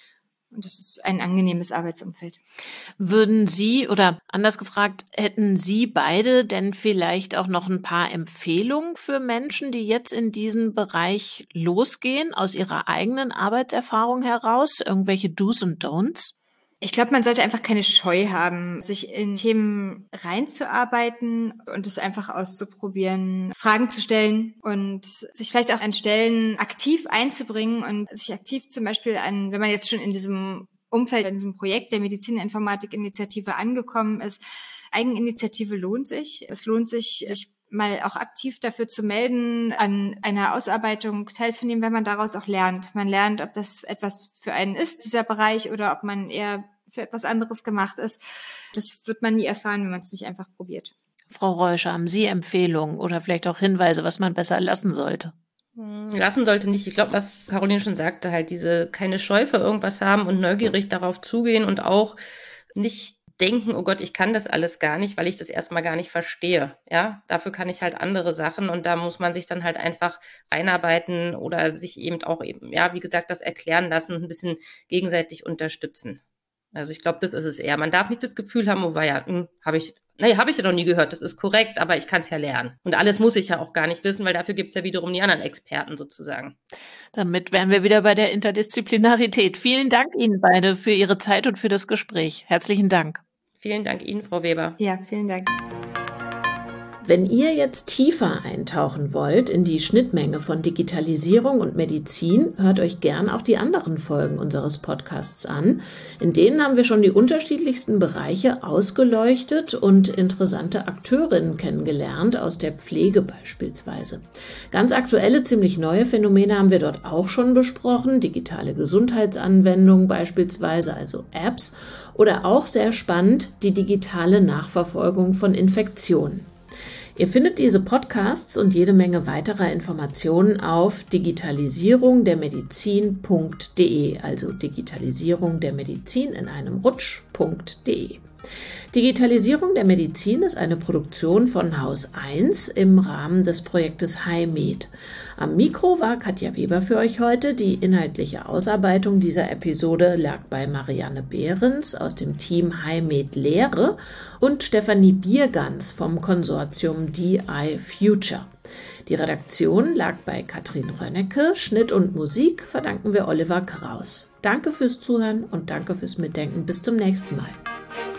Und das ist ein angenehmes Arbeitsumfeld. Würden Sie, oder anders gefragt, hätten Sie beide denn vielleicht auch noch ein paar Empfehlungen für Menschen, die jetzt in diesen Bereich losgehen, aus Ihrer eigenen Arbeitserfahrung heraus? Irgendwelche Do's und Don'ts? Ich glaube, man sollte einfach keine Scheu haben, sich in Themen reinzuarbeiten und es einfach auszuprobieren, Fragen zu stellen und sich vielleicht auch an Stellen aktiv einzubringen und sich aktiv zum Beispiel an, wenn man jetzt schon in diesem Umfeld, in diesem Projekt der Medizininformatik-Initiative angekommen ist, Eigeninitiative lohnt sich. Es lohnt sich, sich mal auch aktiv dafür zu melden, an einer Ausarbeitung teilzunehmen, wenn man daraus auch lernt. Man lernt, ob das etwas für einen ist, dieser Bereich, oder ob man eher für etwas anderes gemacht ist. Das wird man nie erfahren, wenn man es nicht einfach probiert. Frau Reuscher, haben Sie Empfehlungen oder vielleicht auch Hinweise, was man besser lassen sollte? Lassen sollte nicht. Ich glaube, was Caroline schon sagte, halt diese keine Scheu für irgendwas haben und neugierig darauf zugehen und auch nicht denken, oh Gott, ich kann das alles gar nicht, weil ich das erstmal gar nicht verstehe. Ja, dafür kann ich halt andere Sachen und da muss man sich dann halt einfach reinarbeiten oder sich eben auch eben, ja, wie gesagt, das erklären lassen und ein bisschen gegenseitig unterstützen. Also ich glaube, das ist es eher. Man darf nicht das Gefühl haben, oh ja, hm, habe ich, nee, habe ich ja noch nie gehört, das ist korrekt, aber ich kann es ja lernen. Und alles muss ich ja auch gar nicht wissen, weil dafür gibt es ja wiederum die anderen Experten sozusagen. Damit wären wir wieder bei der Interdisziplinarität. Vielen Dank Ihnen beide für Ihre Zeit und für das Gespräch. Herzlichen Dank. Vielen Dank Ihnen, Frau Weber. Ja, vielen Dank. Wenn ihr jetzt tiefer eintauchen wollt in die Schnittmenge von Digitalisierung und Medizin, hört euch gern auch die anderen Folgen unseres Podcasts an. In denen haben wir schon die unterschiedlichsten Bereiche ausgeleuchtet und interessante Akteurinnen kennengelernt, aus der Pflege beispielsweise. Ganz aktuelle, ziemlich neue Phänomene haben wir dort auch schon besprochen, digitale Gesundheitsanwendungen beispielsweise, also Apps, oder auch sehr spannend die digitale Nachverfolgung von Infektionen. Ihr findet diese Podcasts und jede Menge weiterer Informationen auf digitalisierung der medizin punkt de, also Digitalisierung der Medizin in einem Rutsch.de. Digitalisierung der Medizin ist eine Produktion von Haus eins im Rahmen des Projektes HiMed. Am Mikro war Katja Weber für euch heute. Die inhaltliche Ausarbeitung dieser Episode lag bei Marianne Behrens aus dem Team HiMed Lehre und Stefanie Biergans vom Konsortium D I Future. Die Redaktion lag bei Katrin Rönnecke, Schnitt und Musik verdanken wir Oliver Kraus. Danke fürs Zuhören und danke fürs Mitdenken. Bis zum nächsten Mal.